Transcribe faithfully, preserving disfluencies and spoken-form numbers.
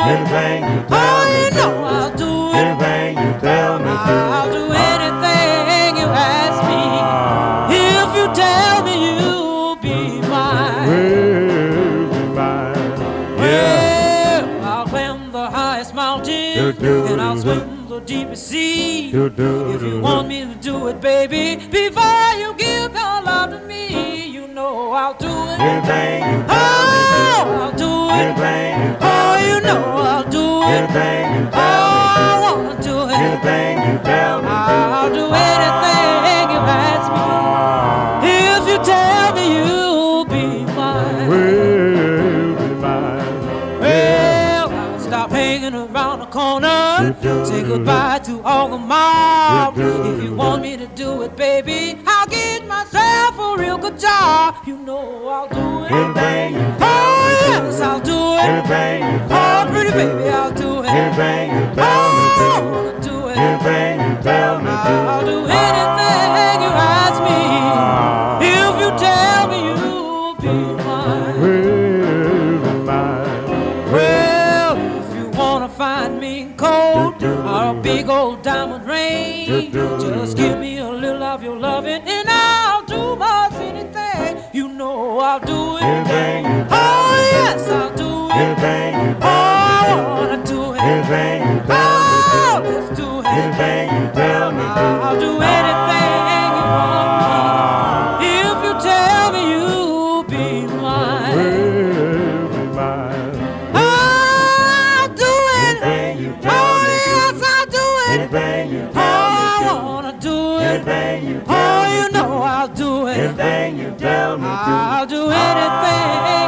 Anything you tell Oh, me you to. know I'll do it. Anything you tell me to. I'll do anything you ask me. If you tell me you'll be mine. Will be mine. Yeah. Well, I'll climb the highest mountain, Do, do, and I'll do, swim the deepest sea. Do, do, If do, you do. want me to do it, baby, before you give your love to me, you know I'll do it. Anything you Oh, tell me to. I'll do it. Anything you Oh, tell me you to. know I'll do it. Anything you Oh, tell me to. I wanna do it. Anything you tell me to. I'll do anything you ask me. If you tell me you'll be mine. Will be mine. Well, I'll stop hanging around the corner. Say goodbye to all the mob. If you want me to do it, baby, I'll get myself a real good job. You know I'll do it. Anything you Oh, tell me to. yes, I'll do it. Anything you Oh, tell me pretty to. baby, I'll do it. Anything you Oh, tell me I to. wanna do it. Anything you tell me to. I'll do anything you ask me. If you tell me you'll be mine. Will be mine. Well, if you wanna find me in cold or a big old diamond ring, just give me a little of your loving and I'll do most anything. You know I'll do it. Anything you tell Oh, me to. yes, I'll do it. Anything you Oh, tell me I to. wanna do it. Anything you tell me Oh, to. let's do it. Anything you tell me to. I'll do anything you want me. If you tell me you'll be mine. Will be mine. I'll do it. Anything you tell Oh, me to. yes, I'll do it. Anything you Oh, tell me I to. wanna do it. Anything you tell Oh, me you to. know I'll do it. Anything you tell me to. I'll do anything